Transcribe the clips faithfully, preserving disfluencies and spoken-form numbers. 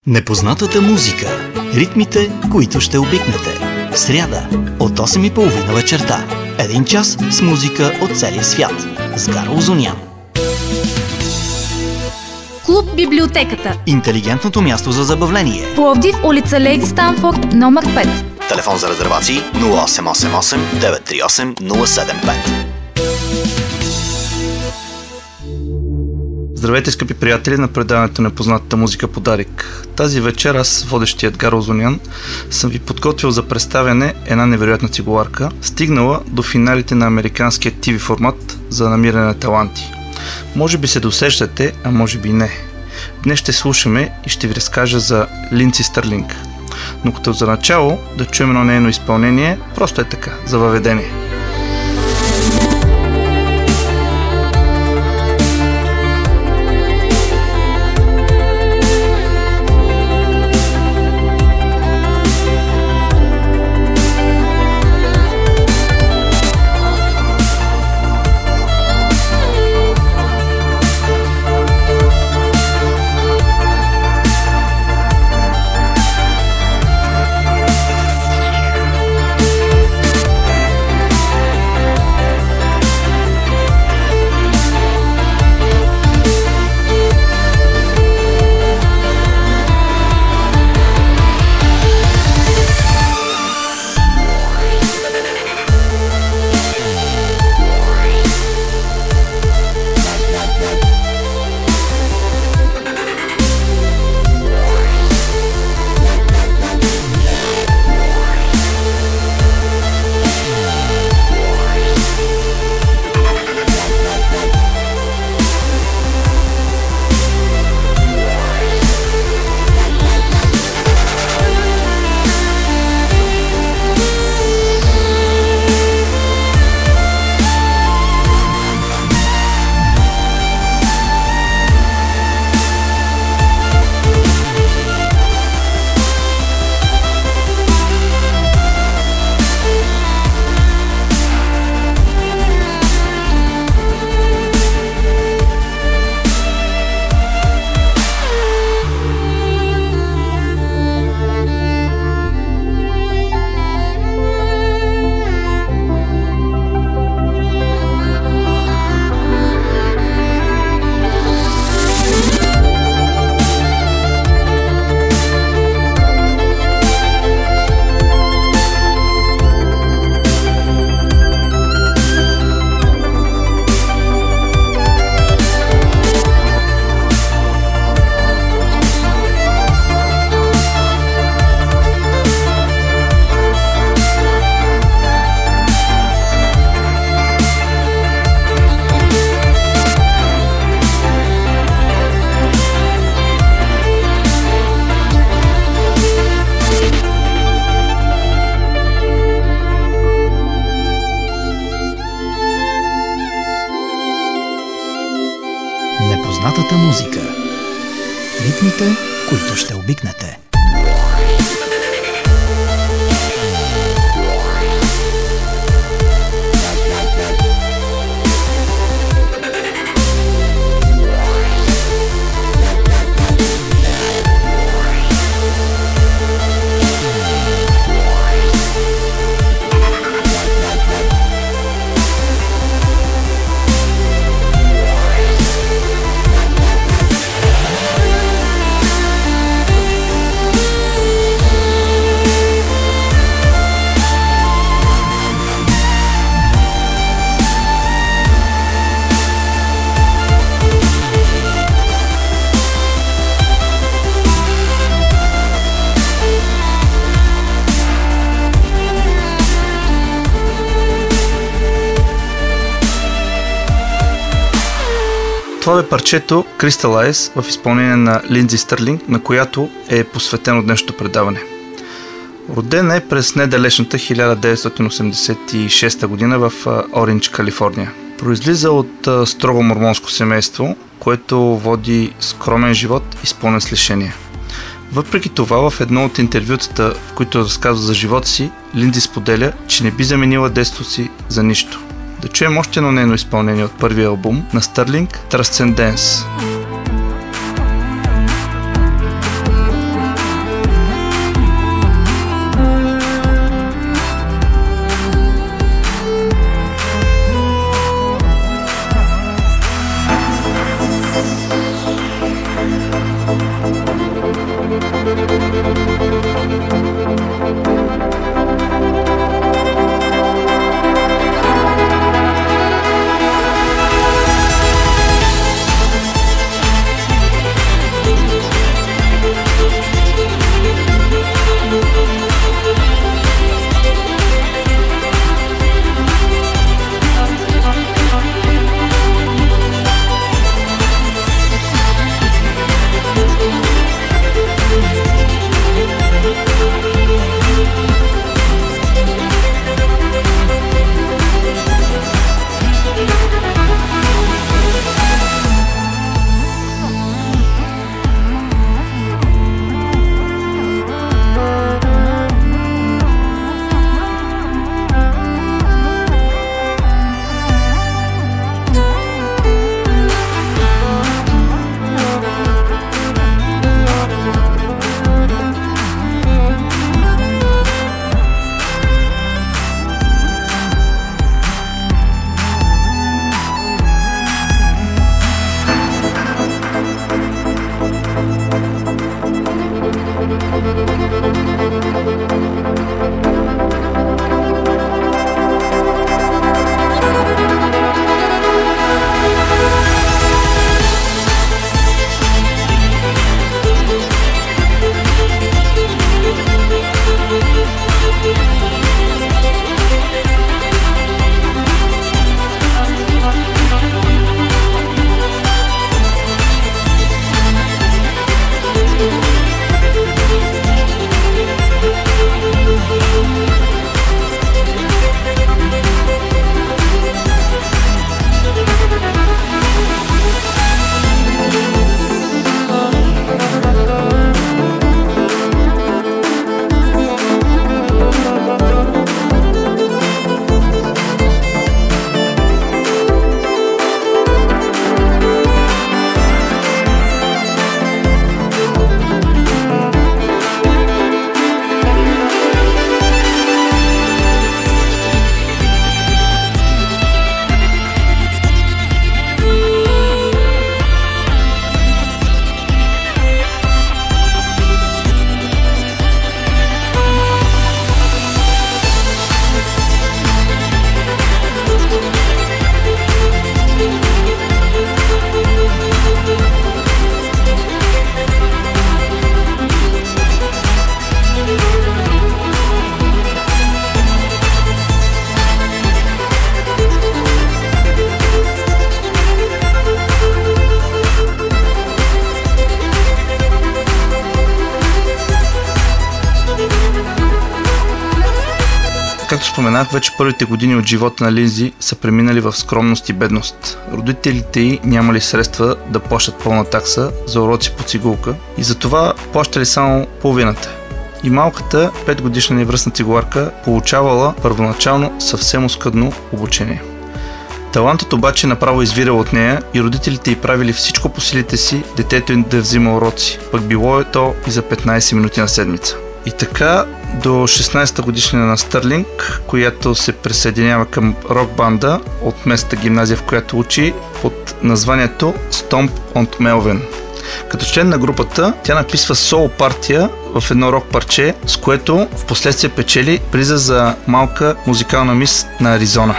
Непознатата музика. Ритмите, които ще обикнете. Сряда от осем и половина вечерта. Един час с музика от целия свят. С Гаро Озунян. Клуб Библиотеката. Интелигентното място за забавление. Пловдив, улица Лейди Станфорд, номер пет. Телефон за резервации нула осем осем осем девет три осем нула седем пет. Здравейте, скъпи приятели на предаването Непознатата музика по Дарик. Тази вечер аз, водещият Гаро Озунян, съм ви подготвил за представяне една невероятна цигуларка, стигнала до финалите на американския ти ви формат за намиране на таланти. Може би се досещате, а може би не. Днес ще слушаме и ще ви разкажа за Линдси Стърлинг. Но като за начало да чуем едно нейно изпълнение, просто е така, за въведение. Непознатата музика. Ритмите, които ще обикнете. Това бе парчето Crystal Eyes в изпълнение на Линдси Стърлинг, на която е посветено днешното предаване. Родена е през недалечната хиляда деветстотин осемдесет и шеста година в Орендж, Калифорния. Произлиза от строго мормонско семейство, което води скромен живот, изпълнен с лишения. Въпреки това, в едно от интервютата, в които разказва за живота си, Линдси споделя, че не би заменила детството си за нищо. Да чуем още едно нейно изпълнение от първия албум на Стърлинг, Transcendence. споменах, вече първите години от живота на Линдзи са преминали в скромност и бедност. Родителите й нямали средства да плащат пълна такса за уроци по цигулка и затова плащали само половината. И малката петгодишна невръстна цигуларка получавала първоначално съвсем оскъдно обучение. Талантът обаче направо извирал от нея и родителите й правили всичко по силите си детето им да взима уроци, пък било е то и за петнайсет минути на седмица. И така до шестнайсета годишнина на Стърлинг, която се присъединява към рок банда от местната гимназия, в която учи, под названието Stomp on Melvin. Като член на групата, тя написва соло партия в едно рок парче, с което в последствие печели приза за малка музикална мис на Аризона.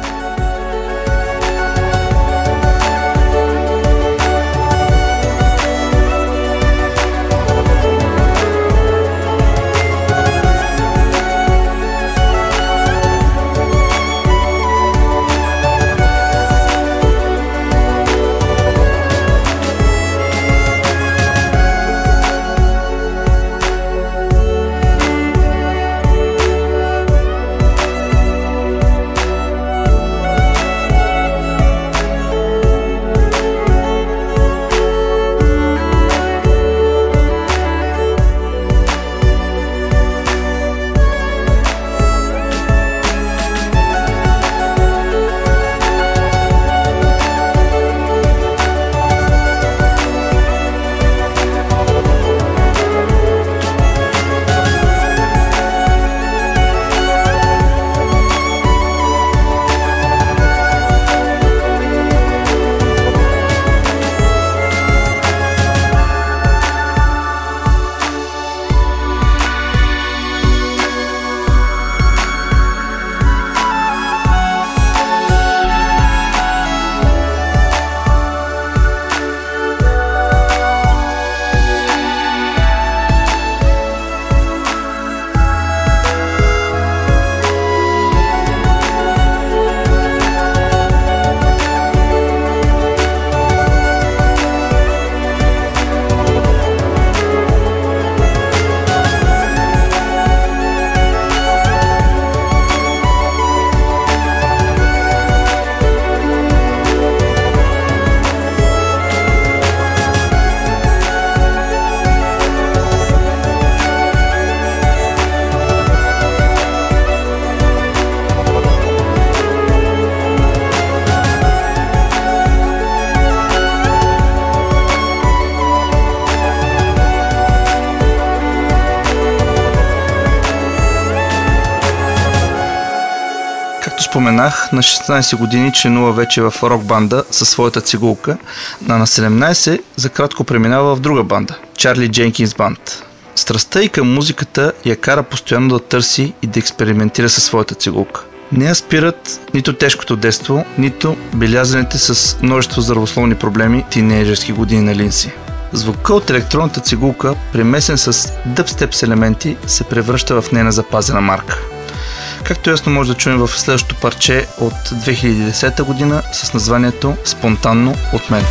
Споменах, на шестнайсет години членува вече в рок банда със своята цигулка, а на седемнайсет за кратко преминава в друга банда – Чарли Дженкинс банд. Страстта и към музиката я кара постоянно да търси и да експериментира със своята цигулка. Не я спират нито тежкото детство, нито белязаните с множество здравословни проблеми тинейджерски години на Линдзи. Звука от електронната цигулка, примесен с дъбстеп с елементи, се превръща в нейна запазена марка. Както ясно може да чуем в следващото парче от две хиляди и десета година с названието "Спонтанно от мен".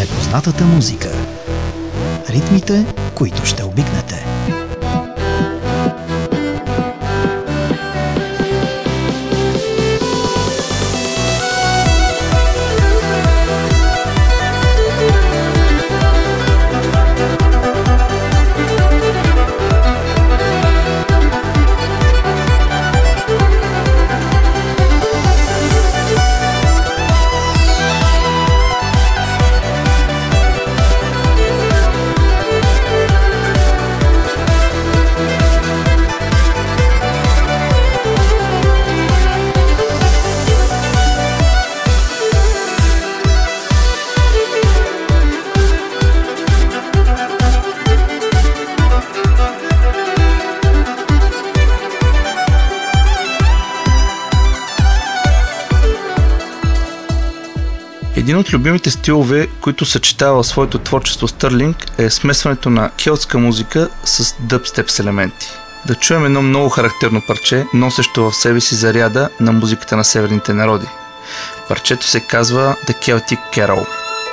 непознатата музика. Ритмите, които ще обикнете. Един от любимите стилове, които съчетава в своето творчество Стърлинг, е смесването на келтска музика с дъбстеп с елементи. Да чуем едно много характерно парче, носещо в себе си заряда на музиката на северните народи. Парчето се казва The Celtic Carol.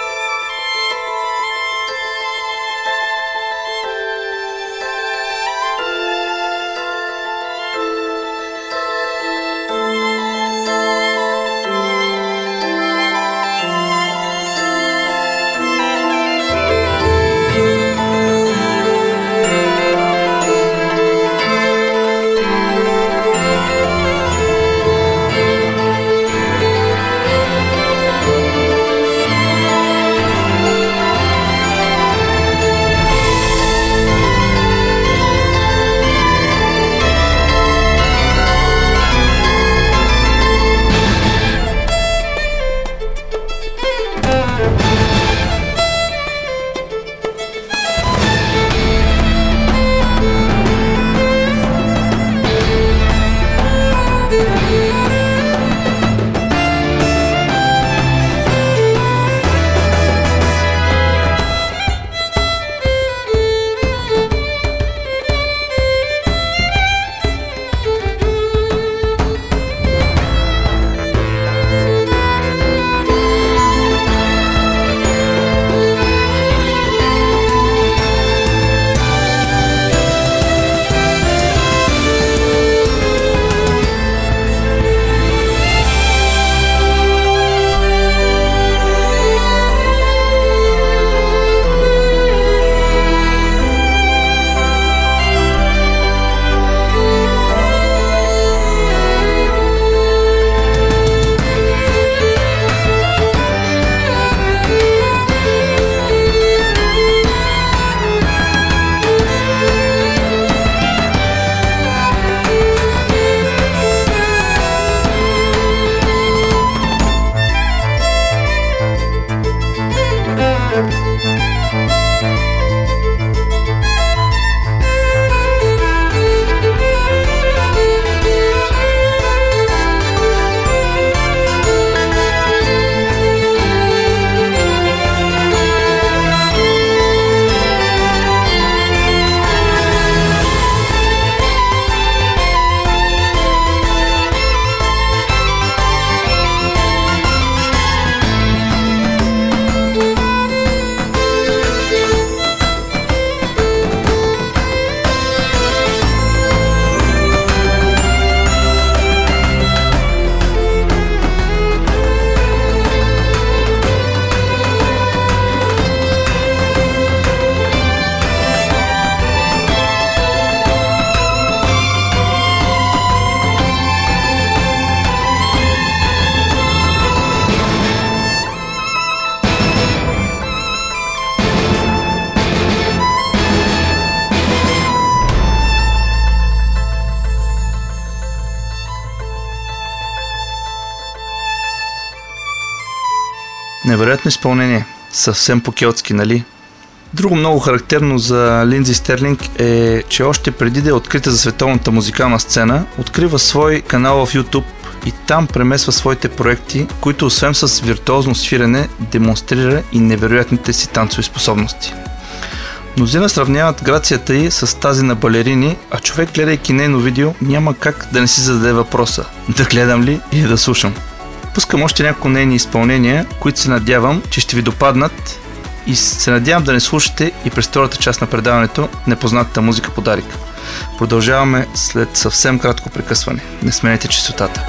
Невероятно изпълнение, съвсем по-келтски, нали? Друго много характерно за Линдзи Стърлинг е, че още преди да е открита за световната музикална сцена, открива свой канал в YouTube и там премесва своите проекти, които освен с виртуозно свирене, демонстрира и невероятните си танцови способности. Мнозина сравняват грацията й с тази на балерини, а човек, гледайки нейно видео, няма как да не си зададе въпроса: да гледам ли или да слушам. Пускам още няколко нейни изпълнения, които се надявам, че ще ви допаднат и се надявам да не слушате и през втората част на предаването Непознатата музика подарик. Продължаваме след съвсем кратко прекъсване. Не сменете честотата.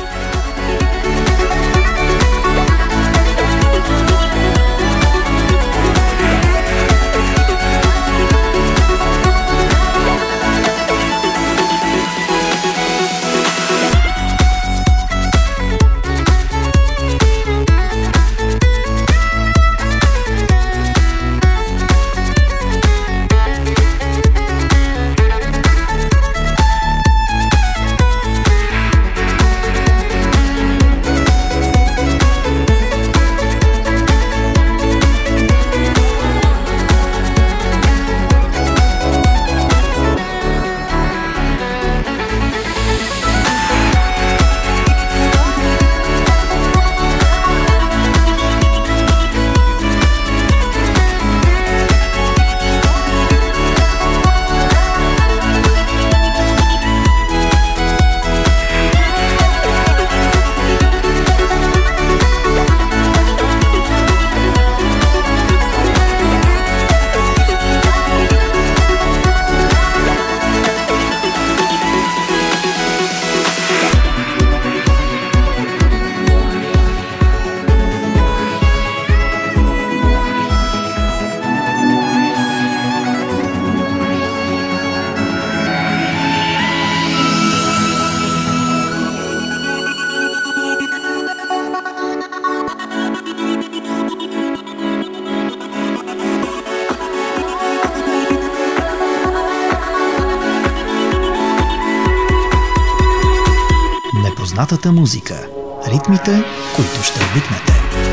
Непознатата музика. Ритмите, които ще обикнете.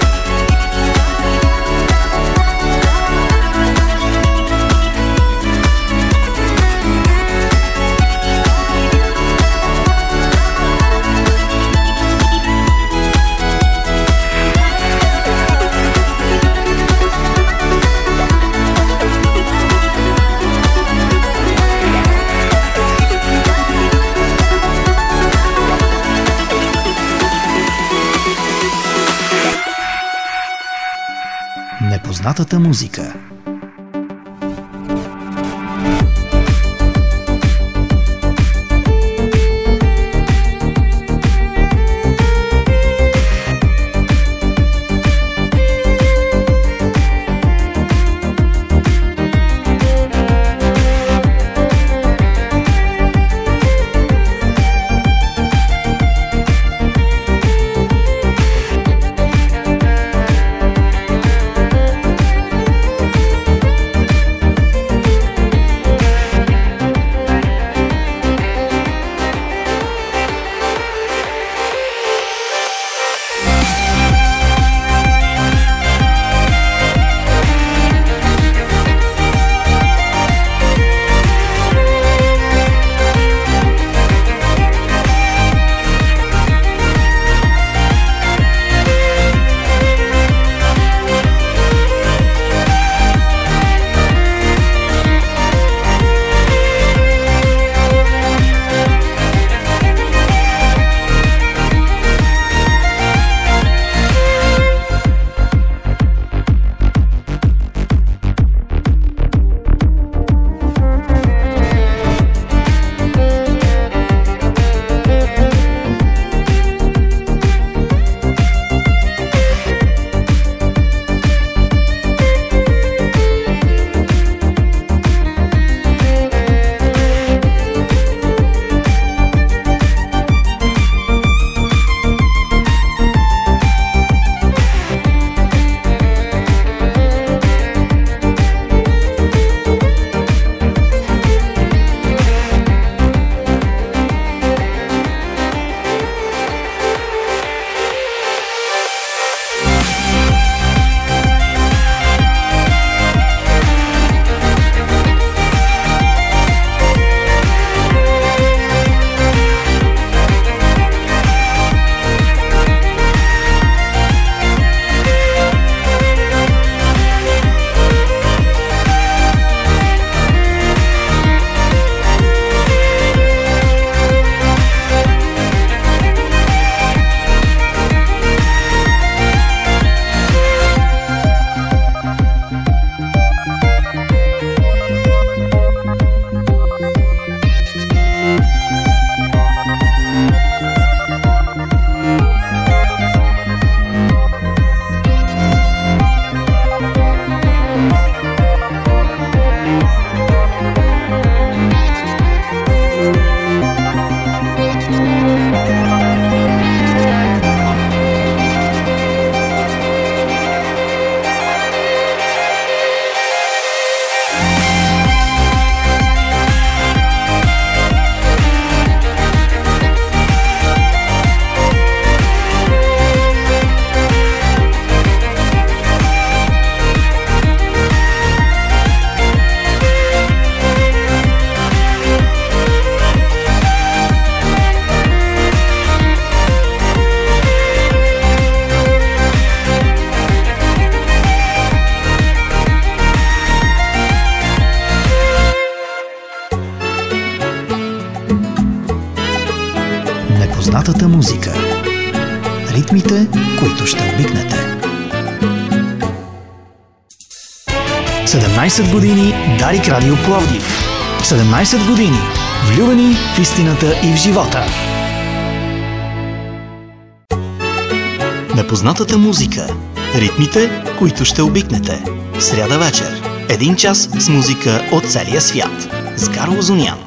Непознатата музика. непознатата музика. Ритмите, които ще обикнете. седемнайсет години Дарик Радио Пловдив. седемнайсет години влюбени в истината и в живота. Непознатата музика. Ритмите, които ще обикнете. Сряда вечер. Един час с музика от целия свят. С Гаро Озунян.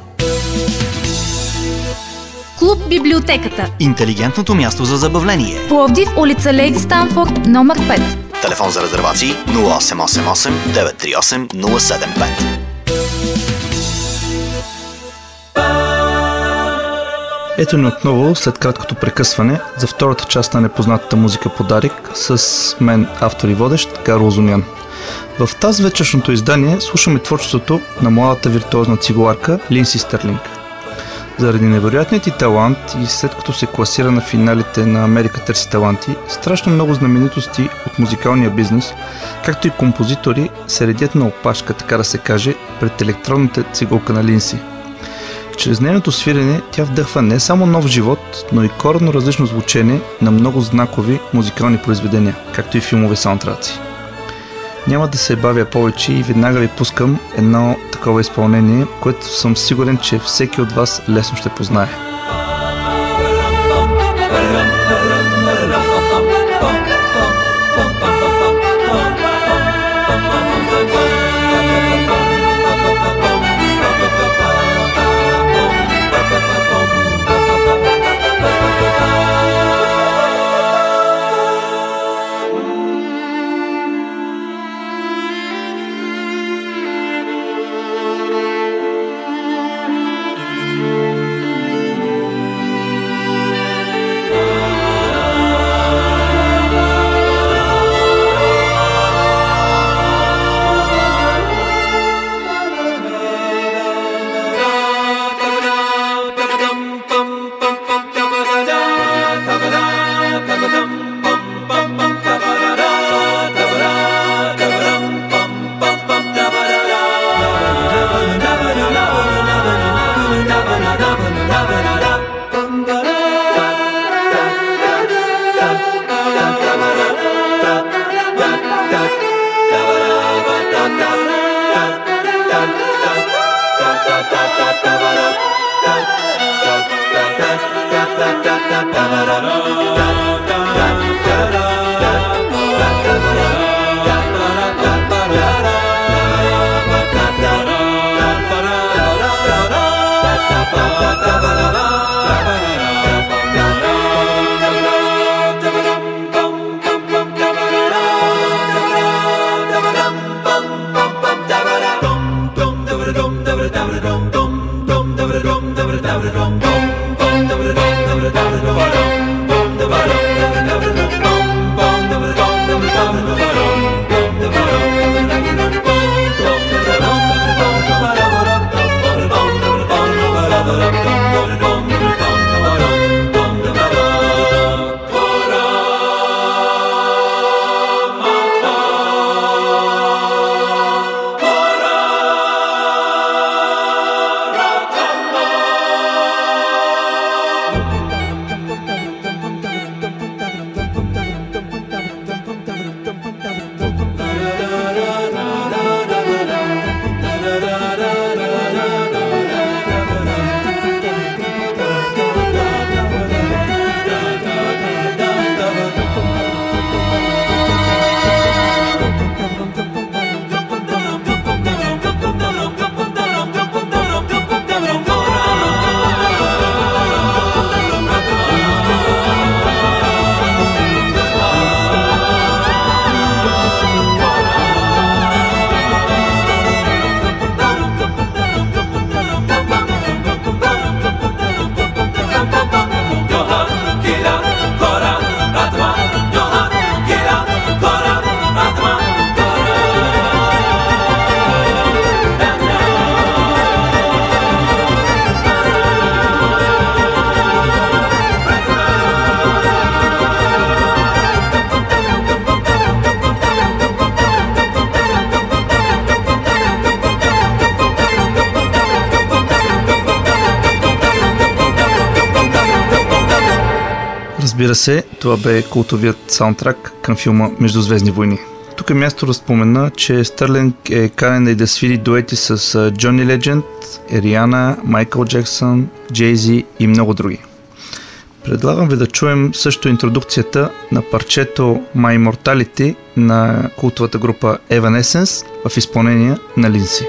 Клуб Библиотеката. Интелигентното място за забавление. Пловдив, улица Лейди Станфорд, номер пет. Телефон за резервации нула осем осем осем девет три осем нула седем пет. Ето ни отново след краткото прекъсване за втората част на непознатата музика по Дарик с мен, автор и водещ Гаро Озунян. В тази вечершното издание слушаме творчеството на младата виртуозна цигуларка Линдси Стърлинг. Заради невероятният ти талант и след като се класира на финалите на Америка търси таланти, страшно много знаменитости от музикалния бизнес, както и композитори, се редят на опашка, така да се каже, пред електронната цигулка на Линдси. Чрез нейното свирене тя вдъхва не само нов живот, но и коренно различно звучене на много знакови музикални произведения, както и филмови саундтраци. Няма да се бавя повече и веднага ви пускам едно такова изпълнение, което съм сигурен, че всеки от вас лесно ще познае. Разбира се, това бе култовият саундтрак към филма Междузвездни войни. Тук е място да спомена, че Стърлинг е канен и да свири дуети с Джони Ледженд, Риана, Майкъл Джексън, Джей-Зи и много други. Предлагам ви да чуем също интродукцията на парчето My Immortality на култовата група Evanescence в изпълнение на Линси.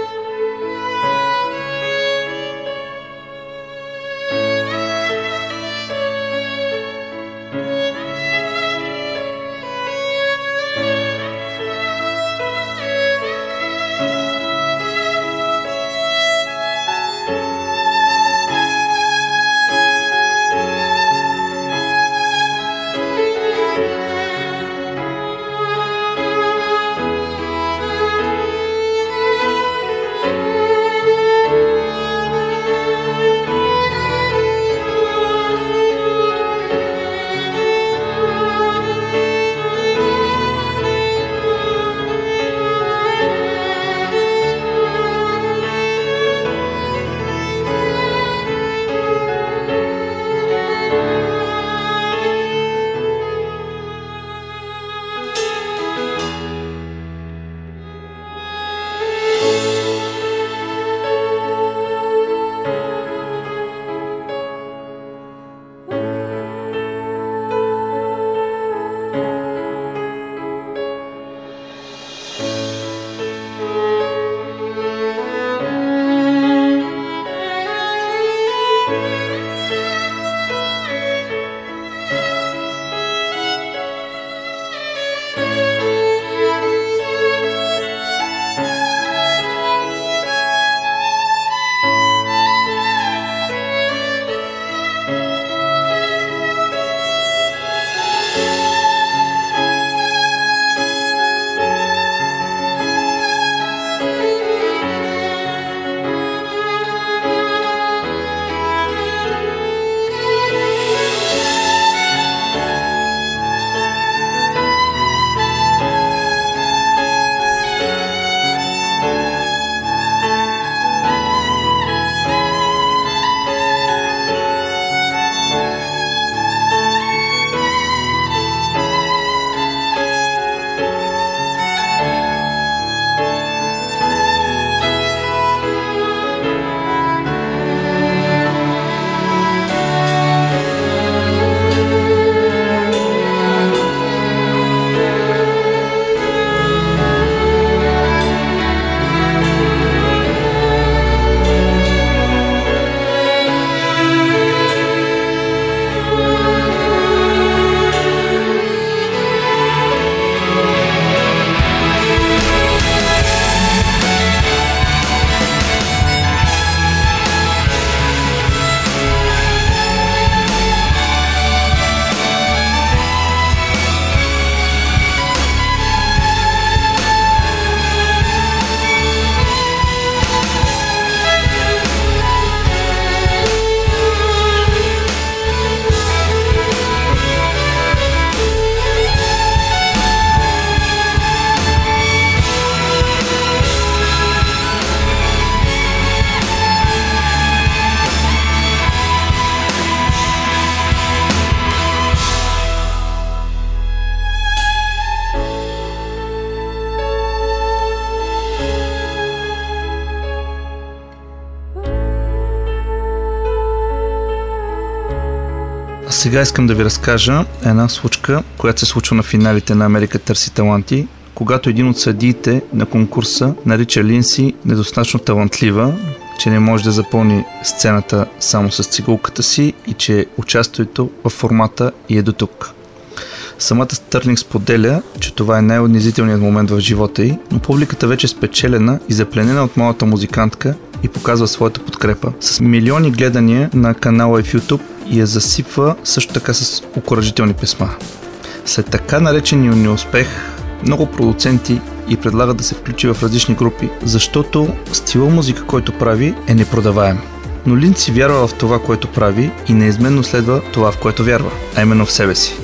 Сега искам да ви разкажа една случка, която се случва на финалите на Америка търси таланти, когато един от съдиите на конкурса нарича Линси недостатъчно талантлива, че не може да запълни сцената само с цигулката си и че участието в формата и е до тук. Самата Стърлинг споделя, че това е най-унизителният момент в живота й, но публиката вече е спечелена и запленена от малата музикантка и показва своята подкрепа. С милиони гледания на канала и в YouTube и я засипва също така с окуражителни писма. След така наречения неуспех, много продуценти и предлагат да се включи в различни групи, защото стила музика, който прави, е непродаваем. Но Линси вярва в това, което прави и неизменно следва това, в което вярва, а именно в себе си.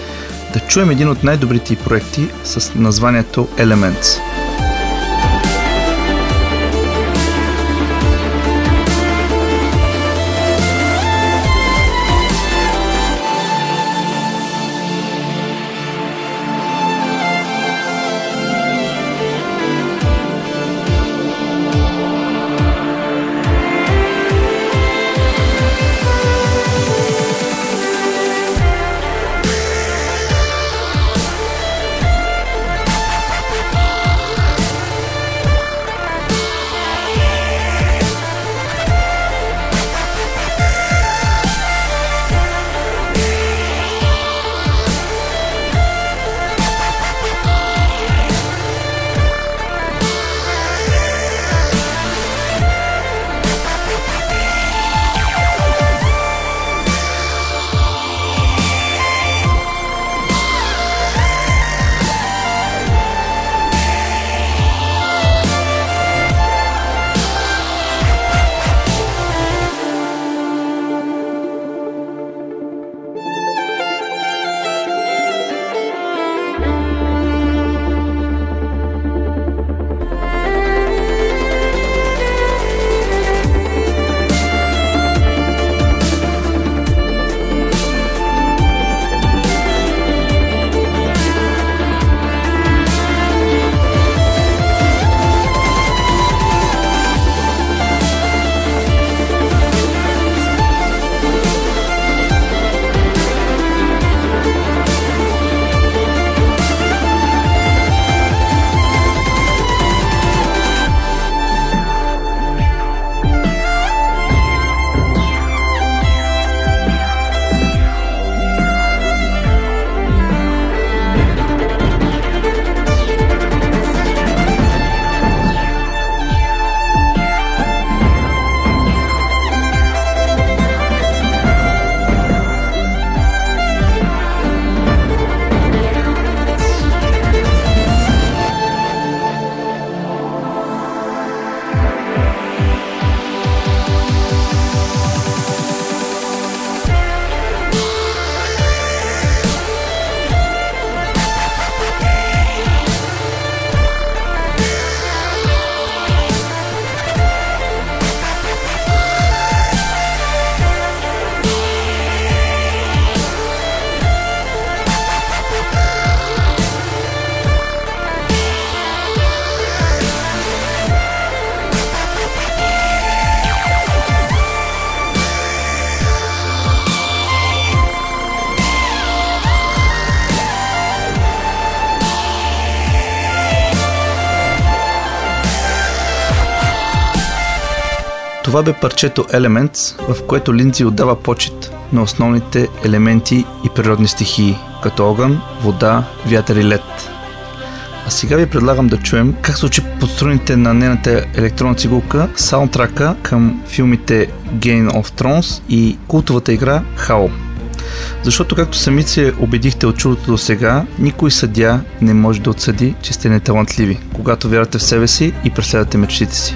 Да чуем един от най-добрите й проекти с названието Elements. Това бе парчето Elements, в което Линдзи отдава почет на основните елементи и природни стихии, като огън, вода, вятър и лед. А сега ви предлагам да чуем как звучи под струните на нейната електронна цигулка саундтрака към филмите Game of Thrones и култовата игра Halo. Защото, както сами се убедихте от чудото до сега, никой съдия не може да отсъди, че сте неталантливи, когато вярвате в себе си и преследвате мечтите си.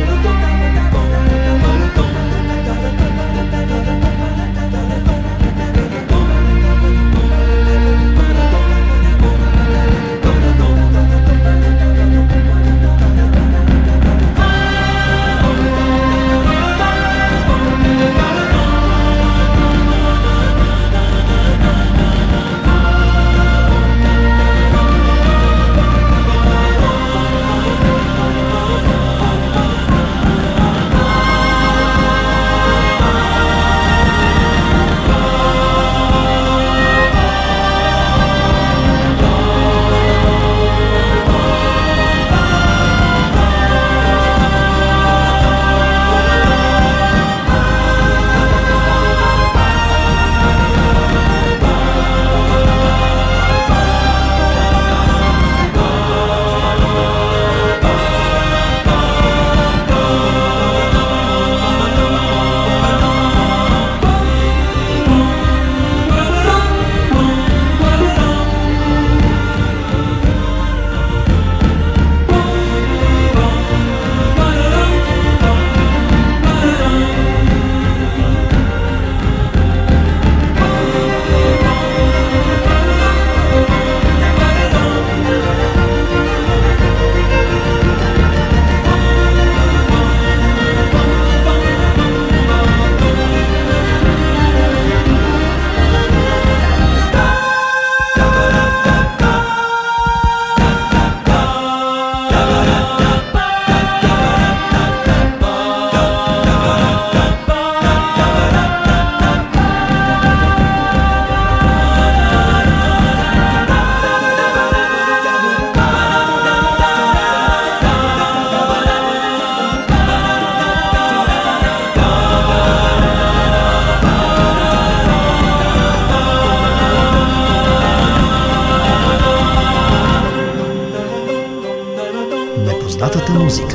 Непознатата музика.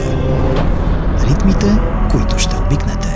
Ритмите, които ще обикнете.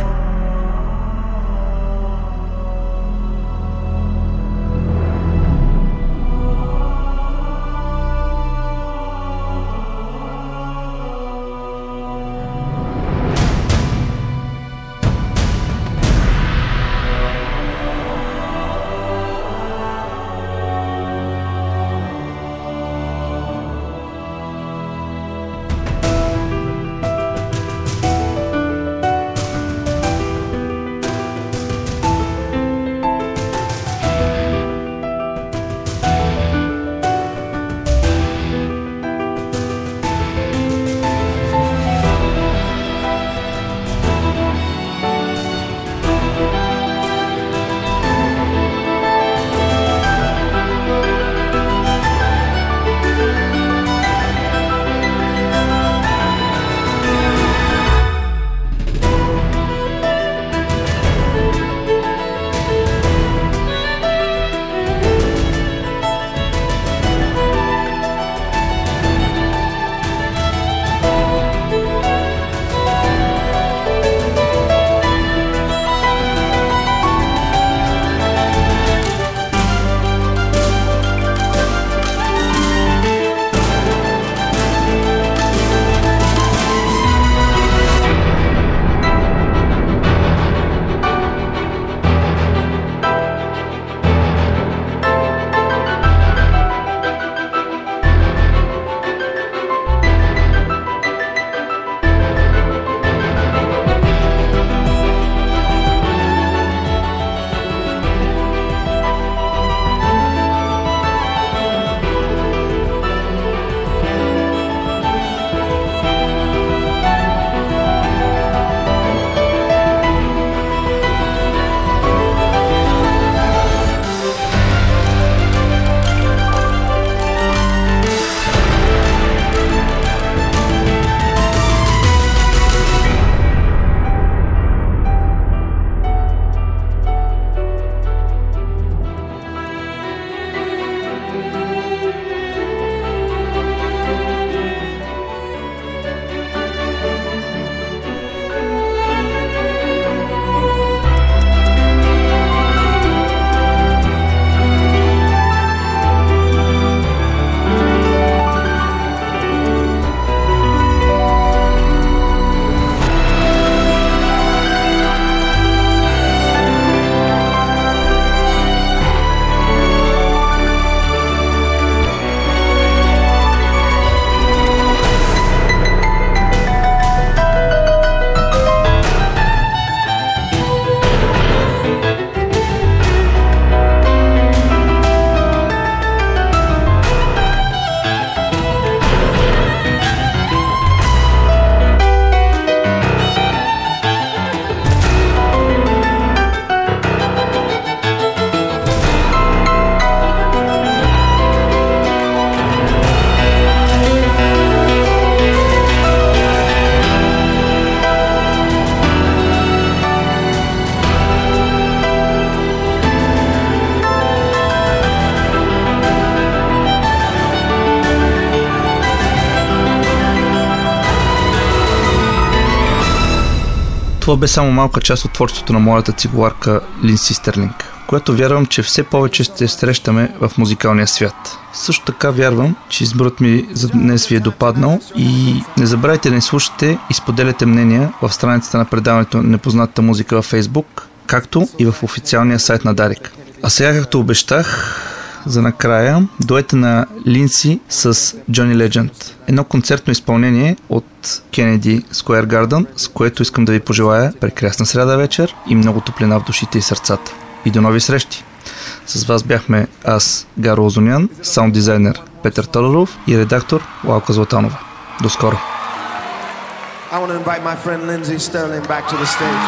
Това бе само малка част от творчеството на моята цигуларка Линси Стърлинг, която вярвам, че все повече ще срещаме в музикалния свят. Също така вярвам, че изборът ми за днес ви е допаднал и не забравяйте да ни слушате и споделяте мнения в страницата на предаването Непознатата музика във Фейсбук, както и в официалния сайт на Дарик. А сега, както обещах, за накрая дуета на Линси с Джони Ледженд. Едно концертно изпълнение от Кенеди Скуер Гарден, с което искам да ви пожелая прекрасна сряда вечер и много топлина в душите и сърцата. И до нови срещи! С вас бяхме аз, Гаро Озунян, саунд дизайнер Петър Тодоров и редактор Лалка Златанова. До скоро! I want to invite my friend Lindsay Sterling back to the stage.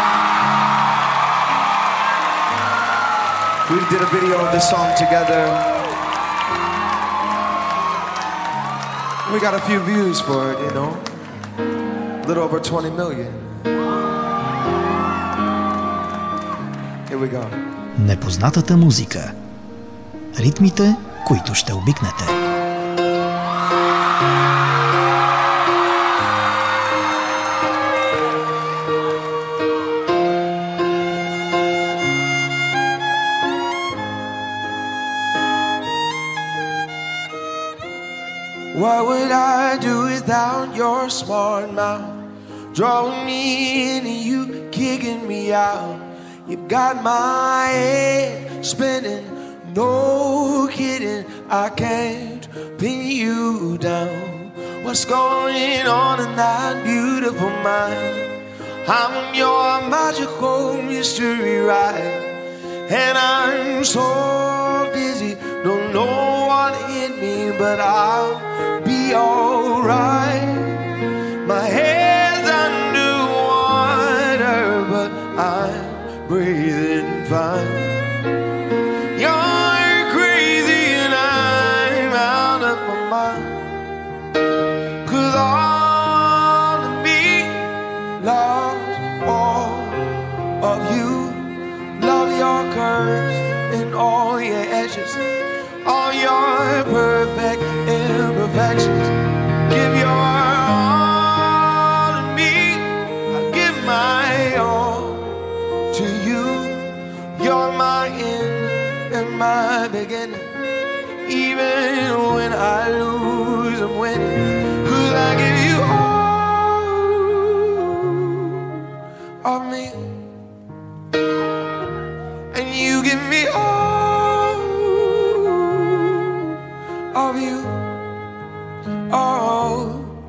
We did a video of this song together. We got a few views for it, you know. A little over twenty million. Here we go. Непознатата музика. Ритмите, които ще обикнете. What would I do without your smart mouth? Drawing me in and you kicking me out. You've got my head spinning, no kidding, I can't pin you down. What's going on in that beautiful mind? I'm your magical mystery ride, and I'm so dizzy, don't know what hit me, but I'll be alright. My head's underwater, but I'm breathing fine. You're crazy and I'm out of my mind. 'Cause all of me loves all of you. Love your curves and all your edges, all your perfect imperfections. Give your all to me, I give my all to you. You're my end and my beginning. Even when I lose, I'm winning. 'Cause I give you all of me, and you give me all of you. Oh,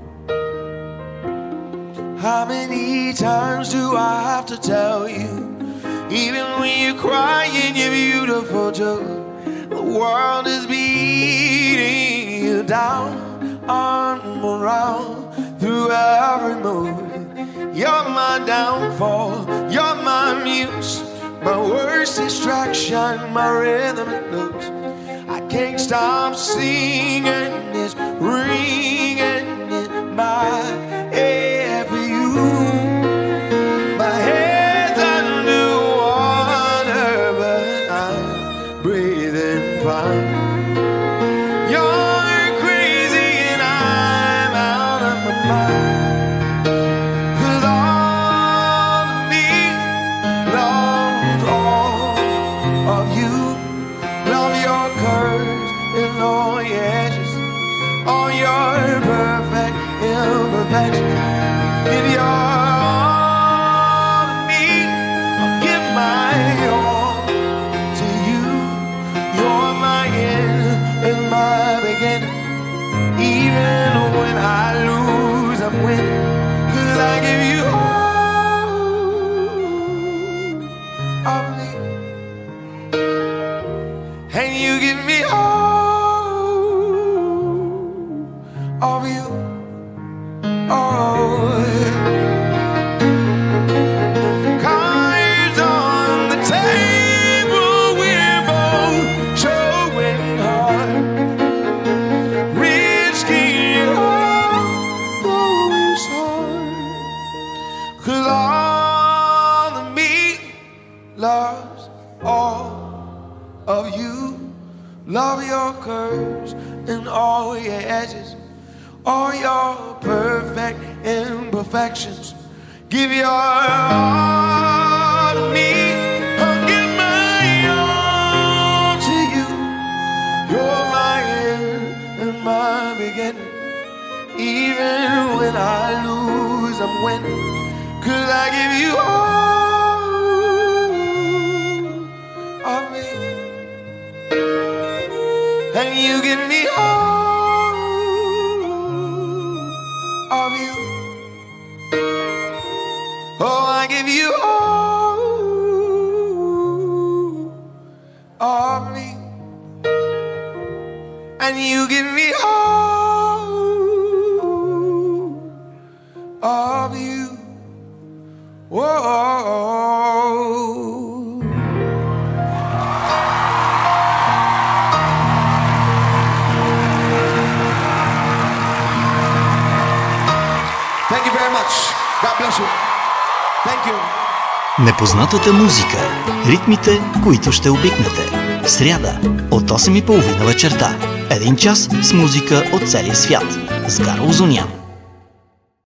how many times do I have to tell you? Even when you're crying, you're beautiful too. The world is beating you down. I'm around through every mood. You're my downfall, you're my muse, my worst distraction, my rhythm and blues. I can't stop singing this, ringing in my head for you. My head's underwater, but I'm breathing fine. You're crazy and I'm out of my mind. 'Cause all of me loves all of you. Love your curves and all your edges, all your perfect imperfections. Give your all to me, I'll give my all to you. You're my end and my beginning. Even when I lose, I'm winning. 'Cause I give you all of me, and you give me all of you. Oh, cards on the table, we're both showing heart, risking all goes hard. 'Cause all of me loves all of you. Love your curves and all your edges, all your perfect imperfections. Give your all to me. I'll give my all to you. You're my end and my beginning. Even when I lose, I'm winning. 'Cause I give you all of me, and you give me all of you. Oh, I give you all of me, and you give me all of you. Whoa. Thank you very much. God bless you. Thank you. Непознатата музика. Ритмите, които ще обикнете. В сряда от осем и половина вечерта. Един час с музика от целия свят. С Гаро Озунян.